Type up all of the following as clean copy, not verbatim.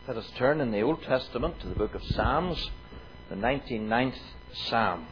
Let us turn in the Old Testament to the book of Psalms, the 99th Psalm.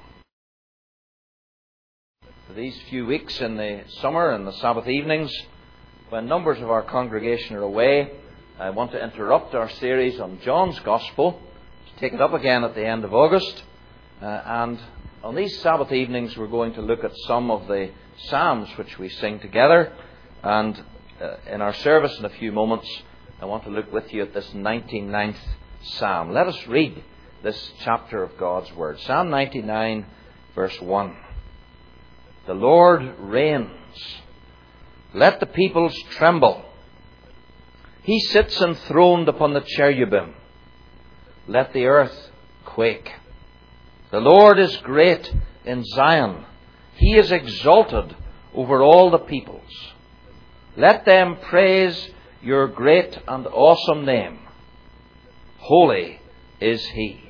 For these few weeks in the summer and the Sabbath evenings, when numbers of our congregation are away, I want to interrupt our series on John's Gospel, to take it up again at the end of August. And on these Sabbath evenings, we're going to look at some of the Psalms which we sing together. And in our service in a few moments, I want to look with you at this 99th Psalm. Let us read this chapter of God's Word. Psalm 99, verse 1. The Lord reigns. Let the peoples tremble. He sits enthroned upon the cherubim. Let the earth quake. The Lord is great in Zion. He is exalted over all the peoples. Let them praise your great and awesome name. Holy is He.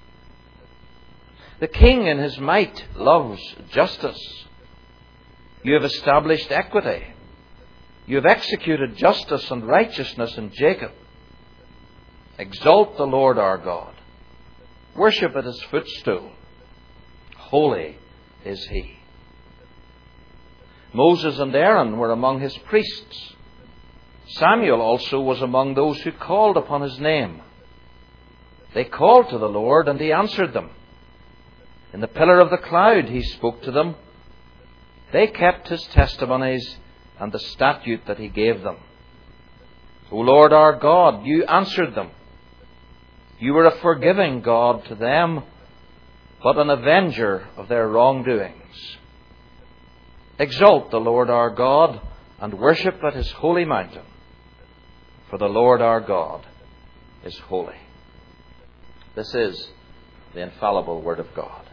The King in His might loves justice. You have established equity. You have executed justice and righteousness in Jacob. Exalt the Lord our God. Worship at His footstool. Holy is He. Moses and Aaron were among His priests. Samuel also was among those who called upon His name. They called to the Lord, and He answered them. In the pillar of the cloud He spoke to them. They kept His testimonies and the statute that He gave them. O Lord our God, You answered them. You were a forgiving God to them, but an avenger of their wrongdoings. Exalt the Lord our God, and worship at His holy mountain. For the Lord our God is holy. This is the infallible Word of God.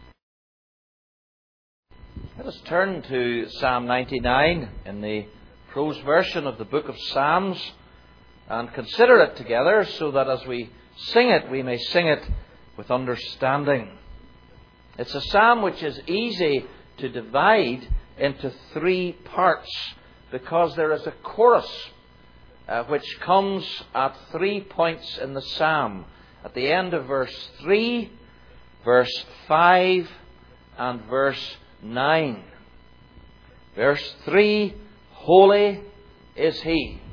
Let us turn to Psalm 99 in the prose version of the book of Psalms and consider it together so that as we sing it, we may sing it with understanding. It's a psalm which is easy to divide into three parts because there is a chorus which comes at 3 points in the psalm. At the end of verse 3, verse 5 and verse 9. Verse 3, holy is He.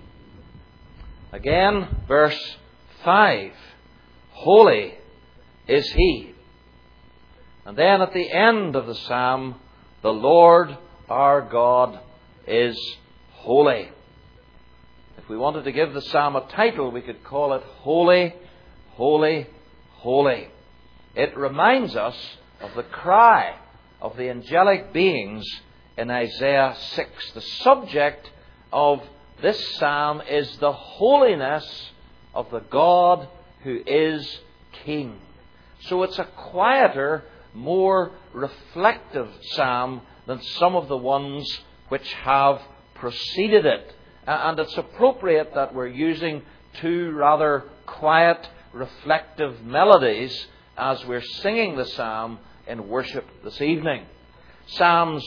Again, verse 5, holy is He. And then at the end of the psalm, the Lord our God is holy. If we wanted to give the psalm a title, we could call it Holy, Holy, Holy. It reminds us of the cry of the angelic beings in Isaiah 6. The subject of this psalm is the holiness of the God who is King. So it's a quieter, more reflective psalm than some of the ones which have preceded it. And it's appropriate that we're using two rather quiet, reflective melodies as we're singing the psalm in worship this evening. Psalms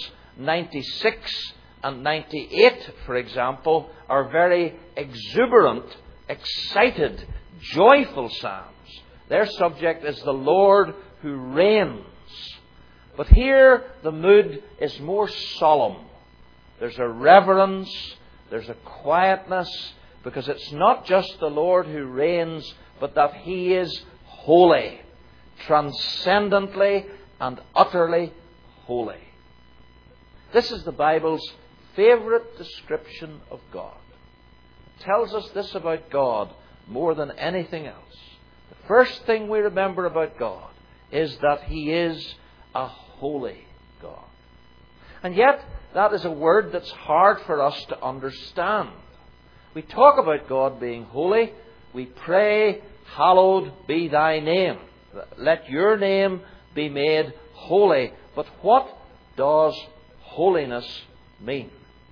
96 and 98, for example, are very exuberant, excited, joyful psalms. Their subject is the Lord who reigns. But here the mood is more solemn. There's a reverence, there's a quietness, because it's not just the Lord who reigns, but that He is holy, transcendently and utterly holy. This is the Bible's favourite description of God. It tells us this about God more than anything else. The first thing we remember about God is that He is a holy God. And yet, that is a word that's hard for us to understand. We talk about God being holy. We pray, hallowed be Thy name. Let Your name be made holy. But what does holiness mean?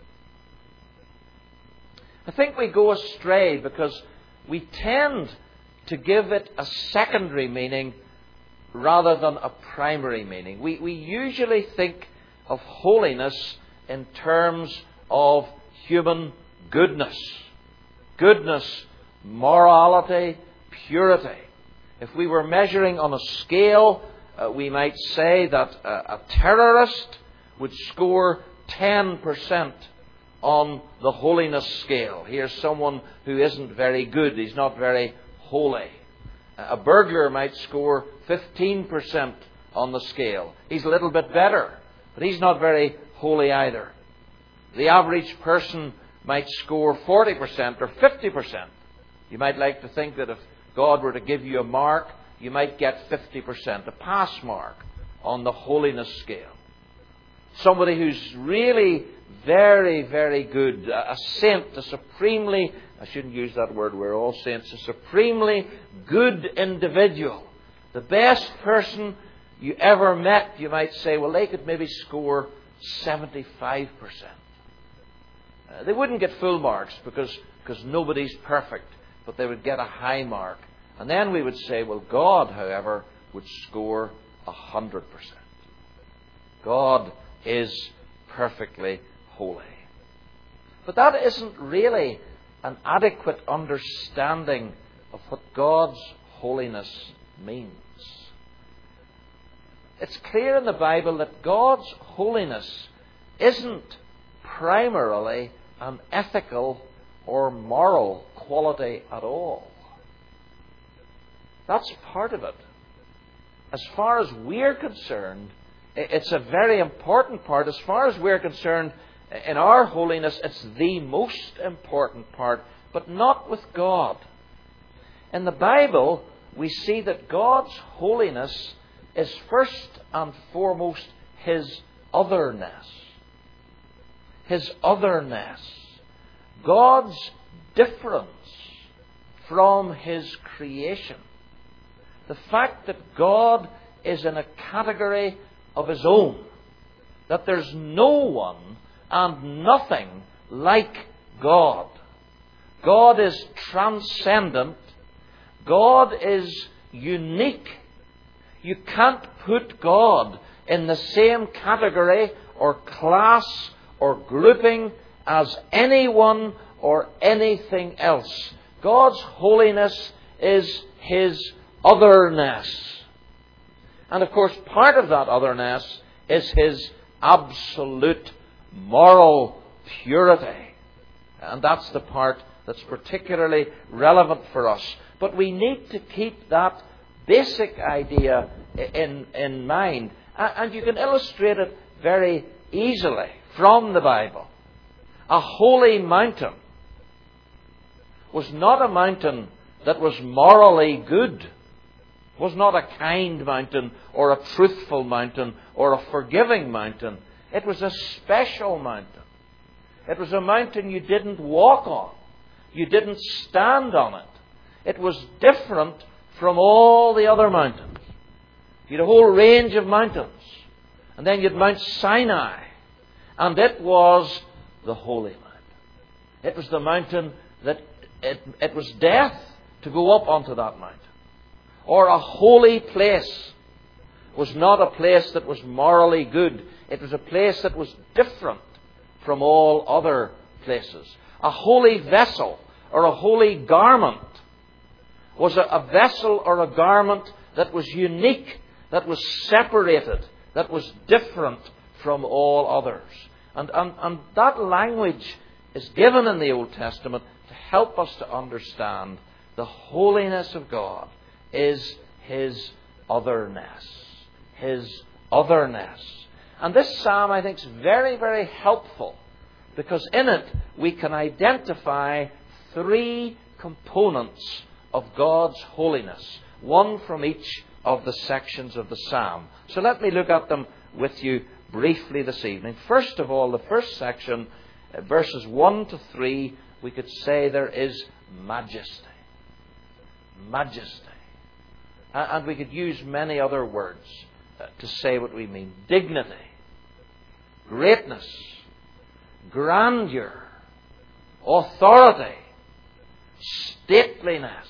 I think we go astray because we tend to give it a secondary meaning rather than a primary meaning. We usually think of holiness in terms of human goodness. Goodness, morality, purity. If we were measuring on a scale, we might say that a terrorist would score 10% on the holiness scale. Here's someone who isn't very good. He's not very holy. A burglar might score 15% on the scale. He's a little bit better, but he's not very holy either. The average person might score 40% or 50%. You might like to think that if God were to give you a mark, you might get 50%, a pass mark on the holiness scale. Somebody who's really very, very good, a saint, a supremely, I shouldn't use that word, we're all saints, a supremely good individual. The best person you ever met, you might say, well, they could maybe score 75%. They wouldn't get full marks because nobody's perfect, but they would get a high mark. And then we would say, well, God, however, would score 100%. God is perfectly holy. But that isn't really an adequate understanding of what God's holiness means. It's clear in the Bible that God's holiness isn't primarily an ethical or moral quality at all. That's part of it. As far as we're concerned, it's a very important part. As far as we're concerned, in our holiness, it's the most important part, but not with God. In the Bible, we see that God's holiness is first and foremost His otherness. His otherness. God's difference from His creation. The fact that God is in a category of His own. That there's no one and nothing like God. God is transcendent. God is unique. You can't put God in the same category or class or grouping as anyone or anything else. God's holiness is His otherness. And of course, part of that otherness is His absolute moral purity. And that's the part that's particularly relevant for us. But we need to keep that basic idea in mind. And you can illustrate it very easily from the Bible. A holy mountain was not a mountain that was morally good. It was not a kind mountain or a truthful mountain or a forgiving mountain. It was a special mountain. It was a mountain you didn't walk on. You didn't stand on it. It was different from all the other mountains. You had a whole range of mountains. And then you had Mount Sinai. And it was the holy mountain. It was the mountain that it was death to go up onto that mountain. Or a holy place was not a place that was morally good. It was a place that was different from all other places. A holy vessel or a holy garment was a vessel or a garment that was unique, that was separated, that was different from all others. And that language is given in the Old Testament to help us to understand the holiness of God is His otherness. His otherness. And this psalm, I think, is very, very helpful because in it we can identify three components of God's holiness, one from each of the sections of the psalm. So let me look at them with you briefly this evening. First of all, the first section, verses 1 to 3, we could say there is majesty. Majesty. And we could use many other words to say what we mean. Dignity, greatness, grandeur, authority, stateliness.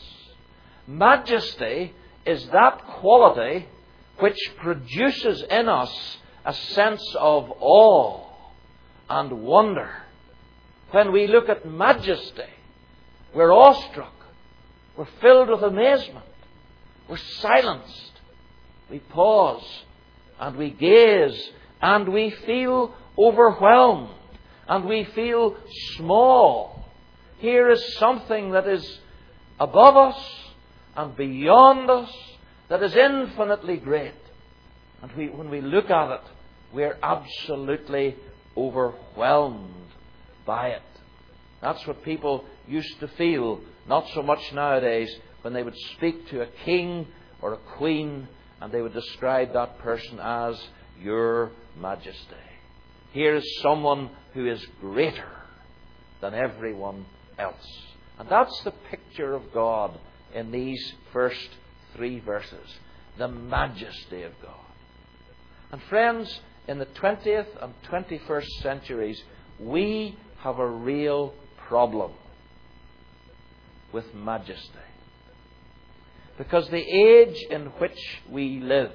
Majesty is that quality which produces in us a sense of awe and wonder. When we look at majesty, we're awestruck. We're filled with amazement. We're silenced. We pause and we gaze and we feel overwhelmed and we feel small. Here is something that is above us and beyond us, that is infinitely great. And when we look at it, we're absolutely overwhelmed by it. That's what people used to feel, not so much nowadays, when they would speak to a king or a queen and they would describe that person as Your Majesty. Here is someone who is greater than everyone else. And that's the picture of God in these first 3 verses. The majesty of God. And friends, in the 20th and 21st centuries, we have a real problem with majesty. Because the age in which we live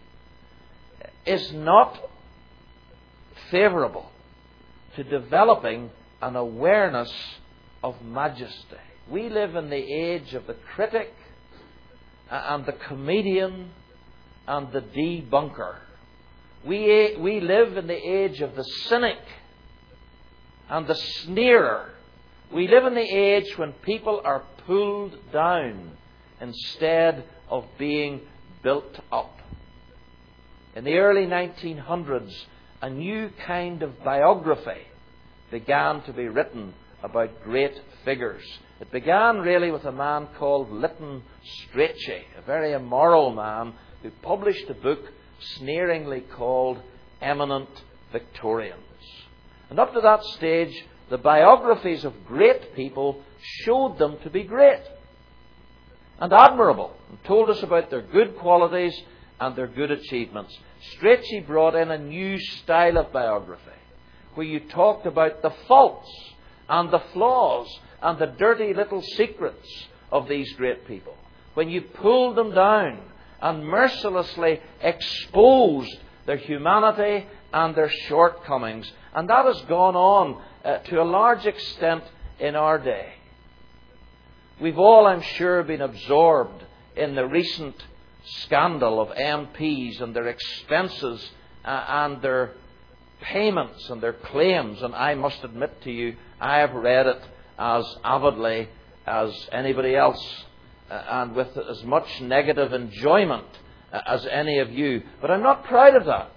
is not favourable to developing an awareness of majesty. We live in the age of the critic and the comedian and the debunker. We live in the age of the cynic and the sneerer. We live in the age when people are pulled down instead of being built up. In the early 1900s, a new kind of biography began to be written about great figures. It began really with a man called Lytton Strachey, a very immoral man who published a book sneeringly called Eminent Victorians. And up to that stage, the biographies of great people showed them to be great and admirable, and told us about their good qualities and their good achievements. Strachey brought in a new style of biography, where you talked about the faults and the flaws and the dirty little secrets of these great people. When you pulled them down and mercilessly exposed their humanity and their shortcomings. And that has gone on to a large extent in our day. We've all, I'm sure, been absorbed in the recent scandal of MPs and their expenses and their payments and their claims. And I must admit to you, I have read it as avidly as anybody else and with as much negative enjoyment as any of you. But I'm not proud of that.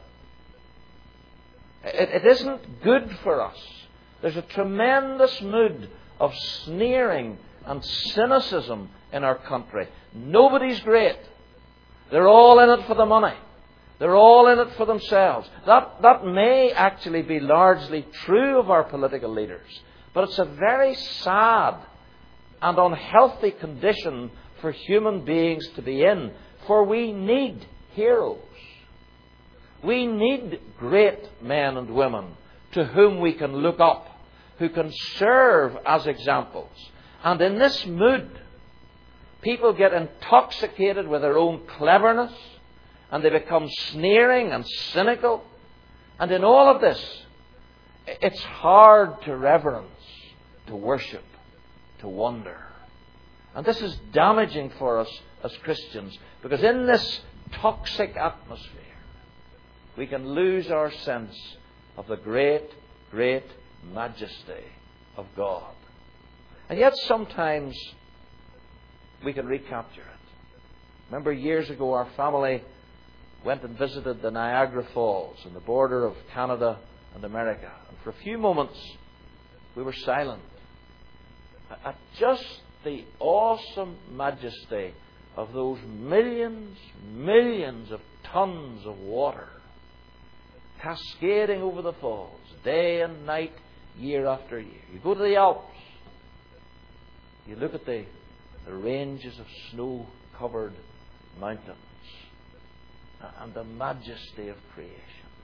It isn't good for us. There's a tremendous mood of sneering and cynicism in our country. Nobody's great. They're all in it for the money. They're all in it for themselves. That may actually be largely true of our political leaders. But it's a very sad and unhealthy condition for human beings to be in. For we need heroes. We need great men and women to whom we can look up, who can serve as examples. And in this mood, people get intoxicated with their own cleverness, and they become sneering and cynical. And in all of this, it's hard to reverence, to worship, to wonder. And this is damaging for us as Christians, because in this toxic atmosphere, we can lose our sense of the great, great majesty of God. And yet sometimes we can recapture it. Remember, years ago our family went and visited the Niagara Falls on the border of Canada and America. And for a few moments we were silent at just the awesome majesty of those millions of tons of water cascading over the falls day and night, year after year. You go to the Alps, you look at the ranges of snow-covered mountains and the majesty of creation.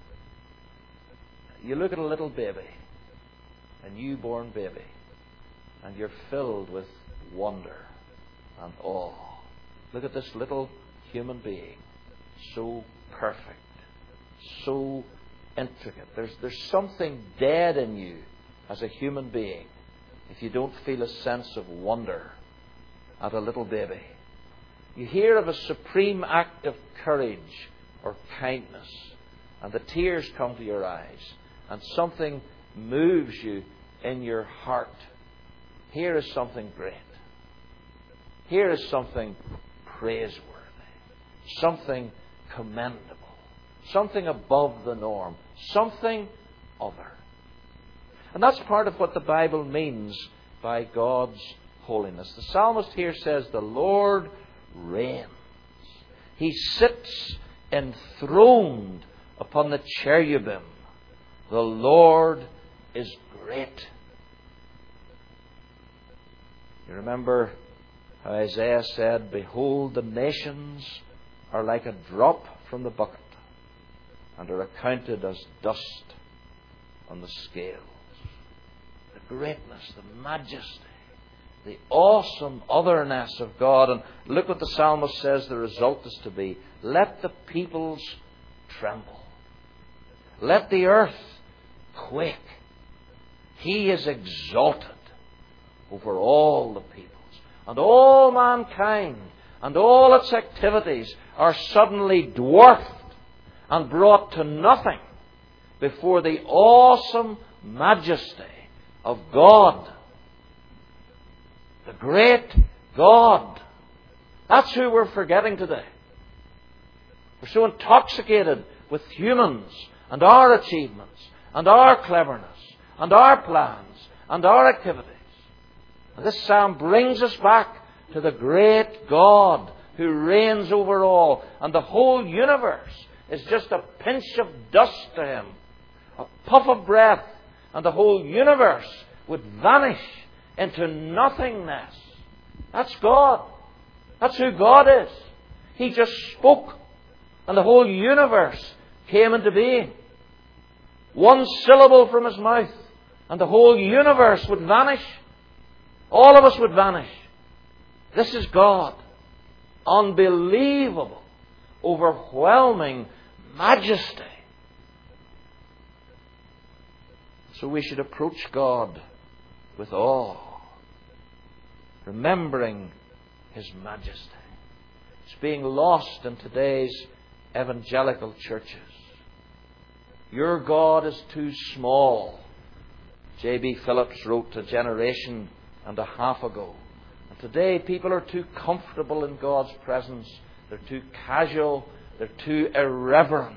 You look at a little baby, a newborn baby, and you're filled with wonder and awe. Look at this little human being, so perfect, so intricate. There's something dead in you as a human being if you don't feel a sense of wonder at a little baby. You hear of a supreme act of courage or kindness, and the tears come to your eyes, and something moves you in your heart. Here is something great. Here is something praiseworthy. Something commendable. Something above the norm. Something other. And that's part of what the Bible means by God's holiness. The psalmist here says, the Lord reigns. He sits enthroned upon the cherubim. The Lord is great. You remember how Isaiah said, behold, the nations are like a drop from the bucket, and are accounted as dust on the scales. The greatness, the majesty, the awesome otherness of God. And look what the psalmist says the result is to be. Let the peoples tremble. Let the earth quake. He is exalted over all the peoples. And all mankind and all its activities are suddenly dwarfed and brought to nothing before the awesome majesty of God. The great God. That's who we're forgetting today. We're so intoxicated with humans and our achievements and our cleverness and our plans and our activities. And this psalm brings us back to the great God who reigns over all. And the whole universe is just a pinch of dust to Him. A puff of breath, and the whole universe would vanish into nothingness. That's God. That's who God is. He just spoke, and the whole universe came into being. One syllable from His mouth, and the whole universe would vanish. All of us would vanish. This is God. Unbelievable, overwhelming majesty. So we should approach God with awe, remembering His majesty. It's being lost in today's evangelical churches. Your God is too small. J.B. Phillips wrote a generation and a half ago. And today people are too comfortable in God's presence. They're too casual. They're too irreverent.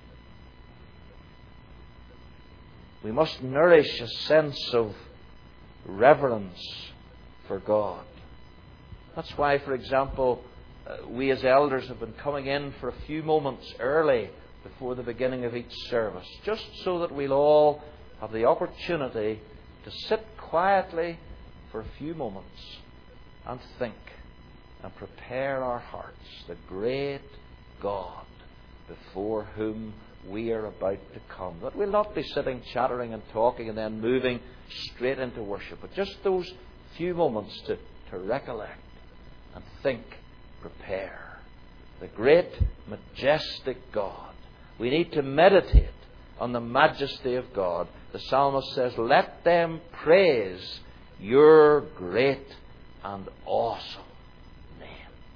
We must nourish a sense of reverence for God. That's why, for example, we as elders have been coming in for a few moments early before the beginning of each service, just so that we'll all have the opportunity to sit quietly for a few moments and think and prepare our hearts, the great God before whom we are about to come. That we'll not be sitting, chattering and talking and then moving straight into worship, but just those few moments to recollect and think, prepare. The great, majestic God. We need to meditate on the majesty of God. The psalmist says, let them praise your great and awesome name.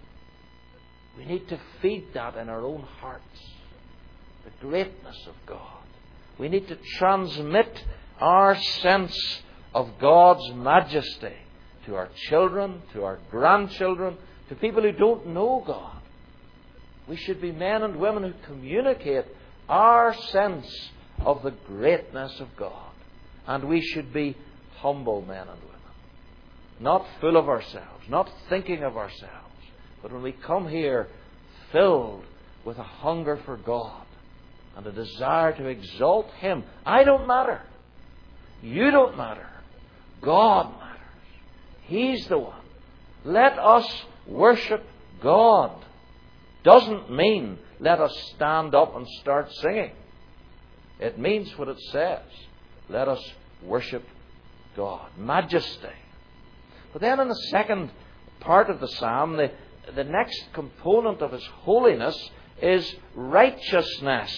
We need to feed that in our own hearts. The greatness of God. We need to transmit our sense of God's majesty to our children, to our grandchildren, to people who don't know God. We should be men and women who communicate our sense of the greatness of God. And we should be humble men and women. Not full of ourselves, not thinking of ourselves. But when we come here filled with a hunger for God and a desire to exalt Him. I don't matter. You don't matter. God matters. He's the one. Let us worship God. Doesn't mean let us stand up and start singing. It means what it says. Let us worship God. Majesty. But then in the second part of the psalm, the next component of His holiness is righteousness.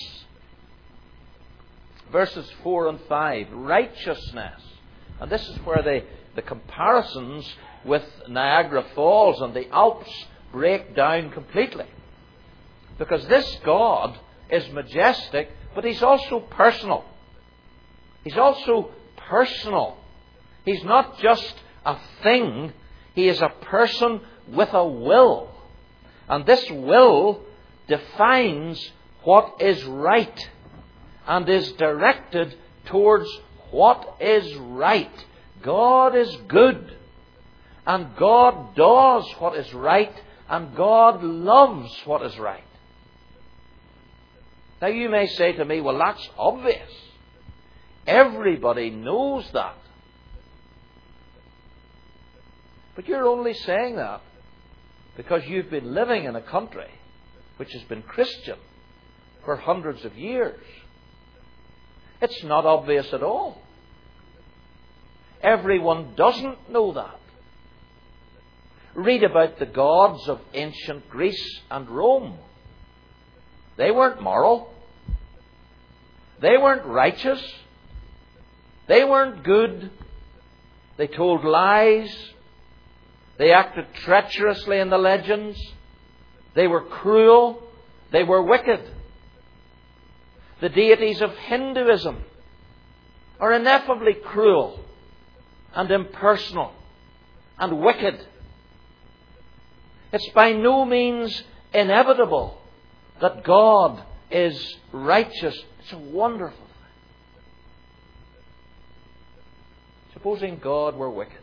Verses 4 and 5. Righteousness. And this is where the comparisons with Niagara Falls and the Alps break down completely. Because this God is majestic, but He's also personal. He's also personal. He's not just a thing. He is a person with a will. And this will defines what is right and is directed towards what is right. God is good. And God does what is right. And God loves what is right. Now you may say to me, well, that's obvious. Everybody knows that. But you're only saying that because you've been living in a country which has been Christian for hundreds of years. It's not obvious at all. Everyone doesn't know that. Read about the gods of ancient Greece and Rome. They weren't moral. They weren't righteous. They weren't good. They told lies. They acted treacherously in the legends. They were cruel. They were wicked. The deities of Hinduism are ineffably cruel and impersonal and wicked. It's by no means inevitable that God is righteous. It's a wonderful thing. Supposing God were wicked.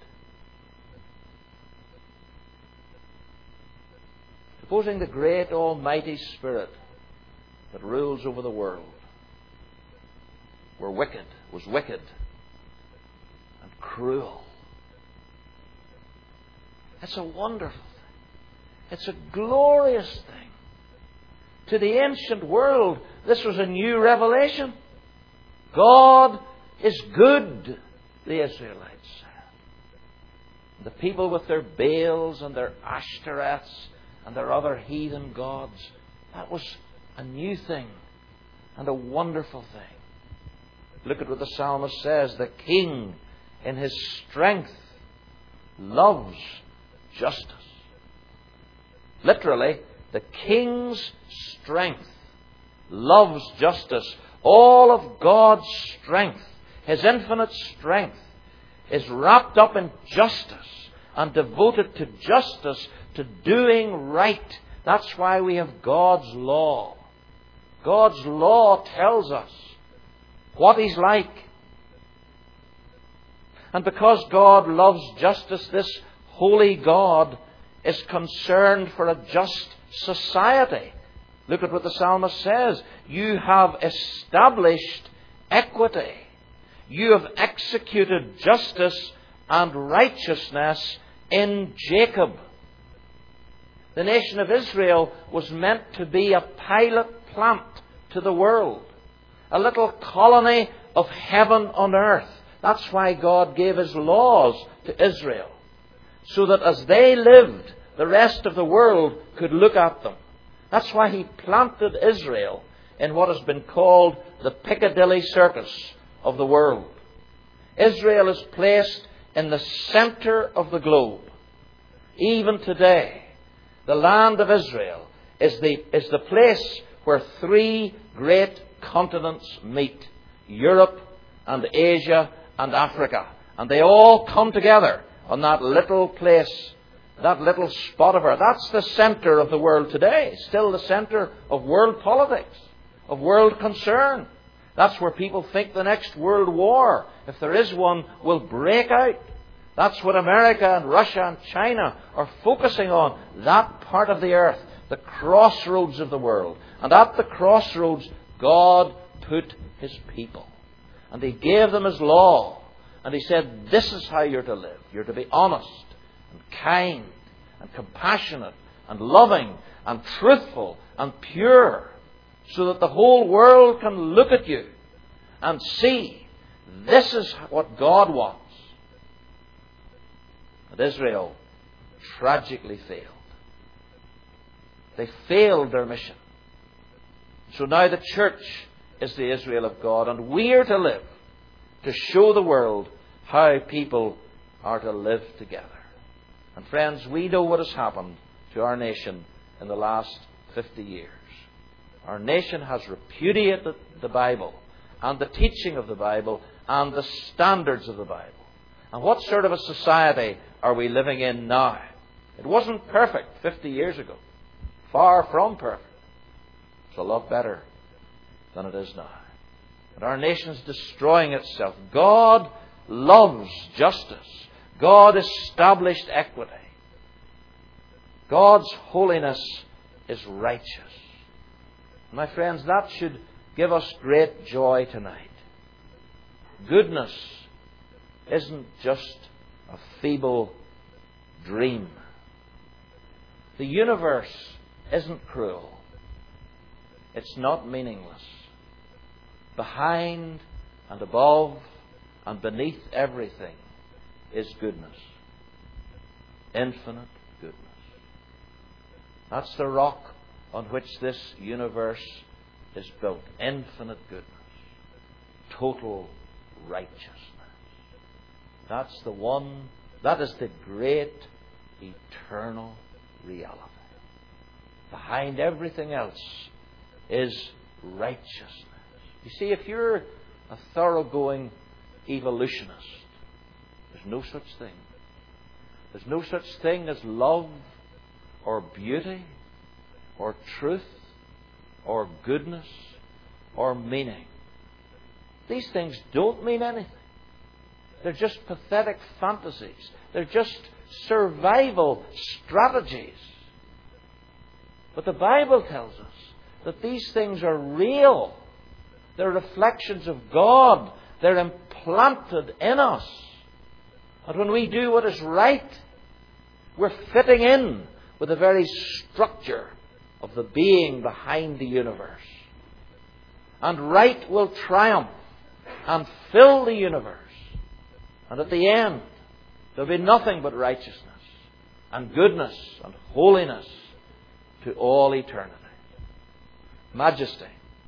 Supposing the great Almighty Spirit that rules over the world was wicked and cruel. It's a wonderful thing. It's a glorious thing. To the ancient world, this was a new revelation. God is good, the Israelites said. The people with their Baals and their Ashtoreths and their other heathen gods, that was a new thing and a wonderful thing. Look at what the psalmist says. The king in his strength loves justice. Literally, the king's strength loves justice. All of God's strength, His infinite strength, is wrapped up in justice and devoted to justice, to doing right. That's why we have God's law. God's law tells us what He's like. And because God loves justice, this holy God is concerned for a just society. Look at what the psalmist says. You have established equity. You have executed justice and righteousness in Jacob. The nation of Israel was meant to be a pilot plant to the world. A little colony of heaven on earth. That's why God gave His laws to Israel. So that as they lived, the rest of the world could look at them. That's why He planted Israel in what has been called the Piccadilly Circus of the world. Israel is placed in the center of the globe. Even today, the land of Israel is the place where three great continents meet. Europe and Asia and Africa. And they all come together on that little place, that little spot of earth. That's the center of the world today. Still the center of world politics, of world concern. That's where people think the next world war, if there is one, will break out. That's what America and Russia and China are focusing on. That part of the earth, the crossroads of the world. And at the crossroads, God put His people. And He gave them His law. And He said, this is how you're to live. You're to be honest and kind and compassionate and loving and truthful and pure, so that the whole world can look at you and see this is what God wants. But Israel tragically failed. They failed their mission. So now the church is the Israel of God, and we are to live to show the world how people are to live together. And friends, we know what has happened to our nation in the last 50 years. Our nation has repudiated the Bible and the teaching of the Bible and the standards of the Bible. And what sort of a society are we living in now? It wasn't perfect 50 years ago. Far from perfect. It's a lot better than it is now. But our nation is destroying itself. God loves justice. God established equity. God's holiness is righteous. My friends, that should give us great joy tonight. Goodness isn't just a feeble dream. The universe isn't cruel. It's not meaningless. Behind and above and beneath everything is goodness. Infinite goodness. That's the rock on which this universe is built. Infinite goodness. Total righteousness. That's the one, that is the great eternal reality. Behind everything else is righteousness. You see, if you're a thoroughgoing evolutionist, there's no such thing. There's no such thing as love or beauty or truth or goodness or meaning. These things don't mean anything. They're just pathetic fantasies. They're just survival strategies. But the Bible tells us that these things are real. They're reflections of God. They're implanted in us. And when we do what is right, we're fitting in with the very structure of the being behind the universe. And right will triumph and fill the universe. And at the end, there'll be nothing but righteousness and goodness and holiness to all eternity. Majesty.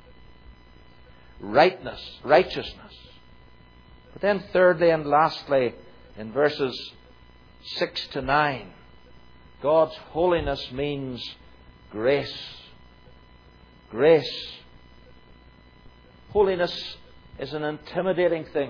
Righteousness. But then thirdly and lastly, in verses 6 to 9, God's holiness means grace. Grace. Holiness is an intimidating thing.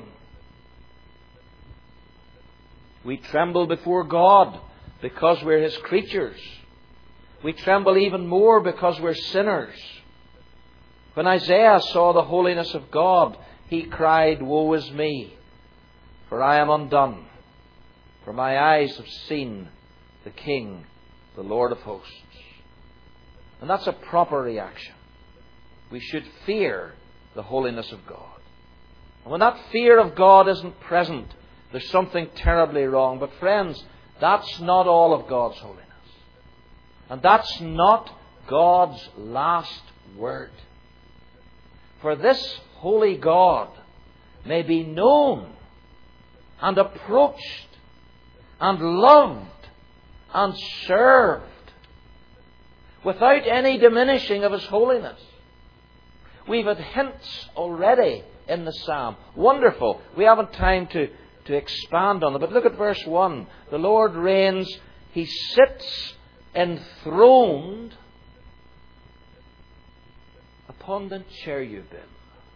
We tremble before God because we're His creatures. We tremble even more because we're sinners. When Isaiah saw the holiness of God, he cried, "Woe is me, for I am undone, for my eyes have seen the King, the Lord of hosts." And that's a proper reaction. We should fear the holiness of God. And when that fear of God isn't present, there's something terribly wrong. But friends, that's not all of God's holiness. And that's not God's last word. For this holy God may be known and approached and loved and served without any diminishing of His holiness. We've had hints already in the psalm. Wonderful. We haven't time to expand on it. But look at verse 1. The Lord reigns. He sits enthroned upon the cherubim.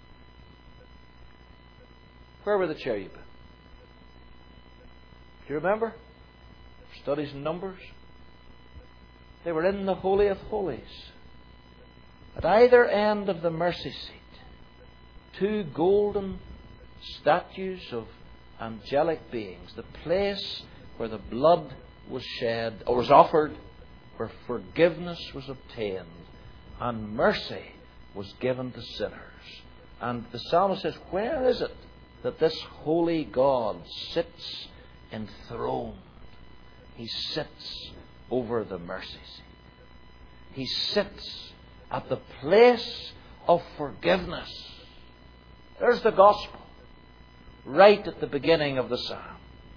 Where were the cherubim? Do you remember? Studies in Numbers. They were in the Holy of Holies. At either end of the mercy seat, two golden statues of angelic beings. The place where the blood was shed, or was offered, where forgiveness was obtained, and mercy was given to sinners. And the psalmist says, where is it that this holy God sits enthroned? He sits over the mercy seat. He sits at the place of forgiveness. There's the gospel, right at the beginning of the psalm.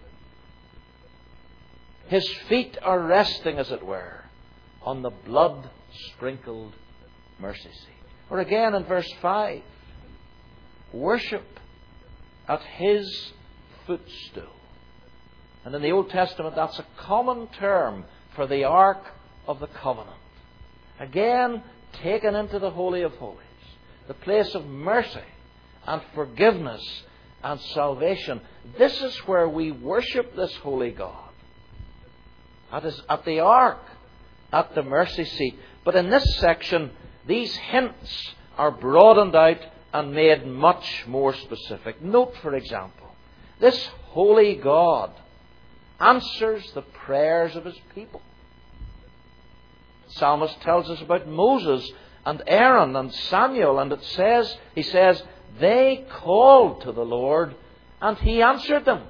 His feet are resting, as it were, on the blood-sprinkled mercy seat. Or again in verse 5, worship at His footstool. And in the Old Testament, that's a common term for the Ark of the Covenant. Again, taken into the Holy of Holies, the place of mercy and forgiveness and salvation. This is where we worship this holy God. That is at the Ark, at the mercy seat. But in this section, these hints are broadened out and made much more specific. Note, for example, this holy God answers the prayers of His people. The psalmist tells us about Moses and Aaron and Samuel, and he says, they called to the Lord and He answered them.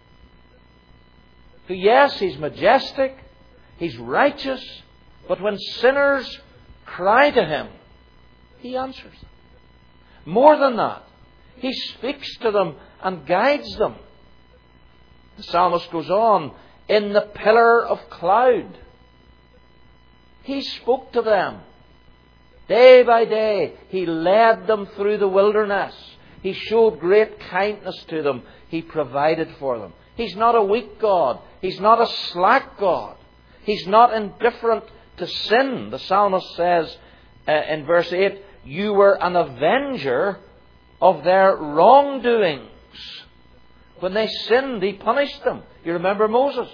So yes, He's majestic, He's righteous, but when sinners cry to Him, He answers them. More than that, He speaks to them and guides them. The psalmist goes on, in the pillar of cloud, He spoke to them. Day by day, He led them through the wilderness. He showed great kindness to them. He provided for them. He's not a weak God. He's not a slack God. He's not indifferent to sin. The psalmist says in verse 8, you were an avenger of their wrongdoings. When they sinned, He punished them. You remember Moses.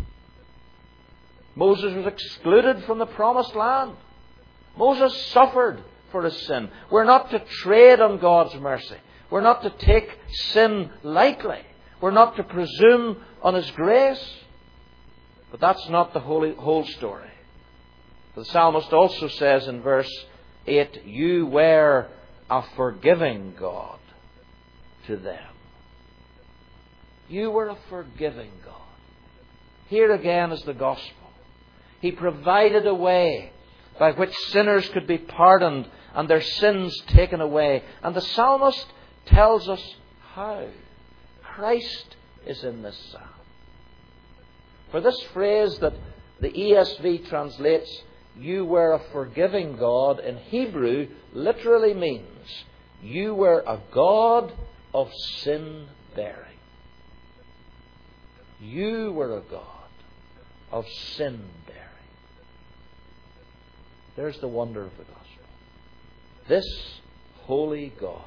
Moses was excluded from the promised land. Moses suffered for his sin. We're not to trade on God's mercy. We're not to take sin lightly. We're not to presume on His grace. But that's not the whole story. The psalmist also says in verse 8, you were a forgiving God to them. You were a forgiving God. Here again is the gospel. He provided a way by which sinners could be pardoned and their sins taken away. And the psalmist tells us how. Christ is in this psalm. For this phrase that the ESV translates, you were a forgiving God, in Hebrew literally means you were a God of sin bearing. You were a God of sin bearing. There's the wonder of the gospel. This holy God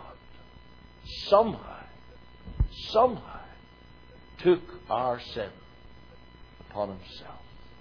somehow took our sin upon Himself.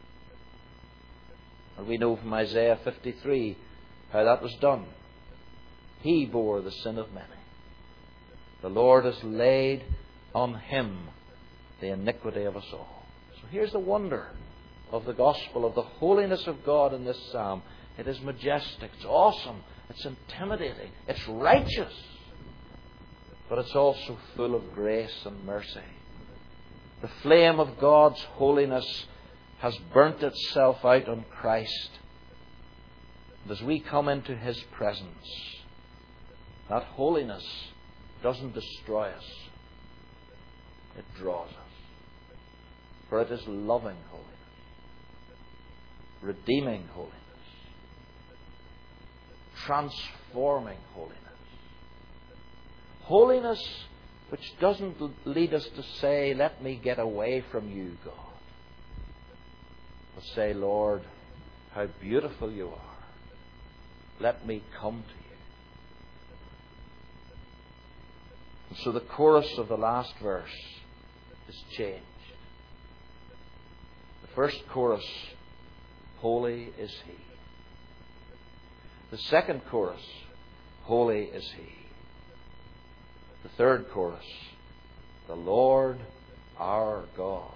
And we know from Isaiah 53 how that was done. He bore the sin of many. The Lord has laid on Him the iniquity of us all. So here's the wonder of the gospel, of the holiness of God in this psalm. It is majestic, it's awesome, it's intimidating, it's righteous, but it's also full of grace and mercy. The flame of God's holiness has burnt itself out on Christ. And as we come into His presence, that holiness doesn't destroy us, it draws us. For it is loving holiness, redeeming holiness, transforming holiness. Holiness which doesn't lead us to say, let me get away from you, God. But say, Lord, how beautiful you are. Let me come to you. And so the chorus of the last verse is changed. The first chorus, holy is He. The second chorus, holy is He. The third chorus, the Lord our God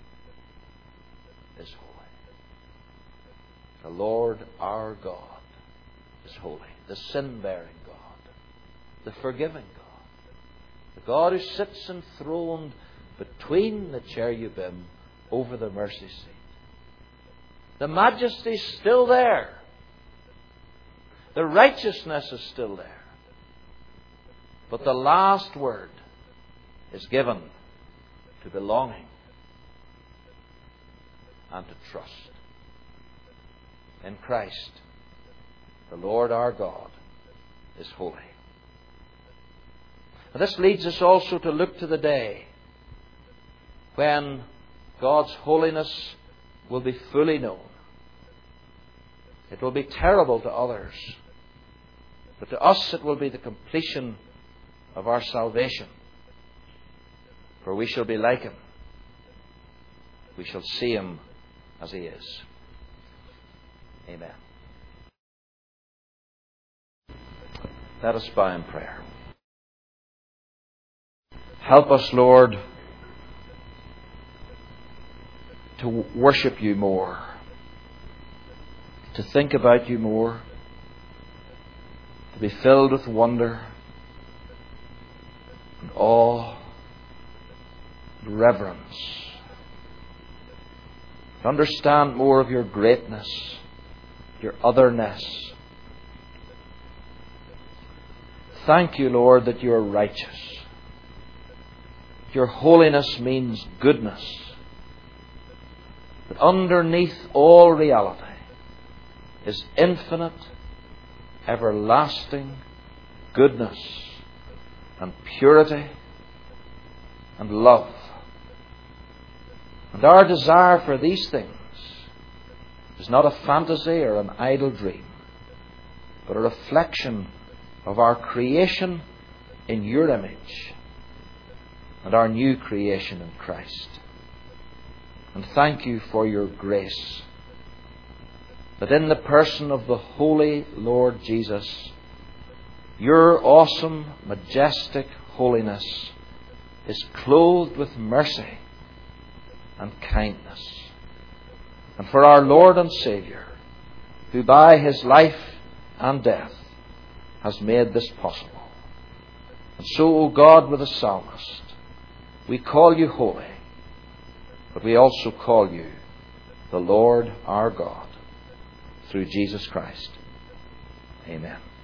is holy. The Lord our God is holy. The sin-bearing God. The forgiving God. The God who sits enthroned between the cherubim over the mercy seat. The majesty is still there. The righteousness is still there. But the last word is given to belonging and to trust. In Christ, the Lord our God is holy. And this leads us also to look to the day when God's holiness will be fully known. It will be terrible to others, but to us it will be the completion of our salvation. For we shall be like Him. We shall see Him as He is. Amen. Let us bow in prayer. Help us, Lord, to worship You more, to think about You more, to be filled with wonder and awe and reverence, to understand more of Your greatness, Your otherness. Thank You, Lord, that You are righteous. Your holiness means goodness. But underneath all reality is infinite, everlasting goodness and purity and love. And our desire for these things is not a fantasy or an idle dream, but a reflection of our creation in Your image and our new creation in Christ. And thank You for Your grace, that in the person of the Holy Lord Jesus, Your awesome, majestic holiness is clothed with mercy and kindness. And for our Lord and Saviour, who by His life and death has made this possible. And so, O God, with the psalmist, we call You holy, but we also call You the Lord our God, through Jesus Christ. Amen.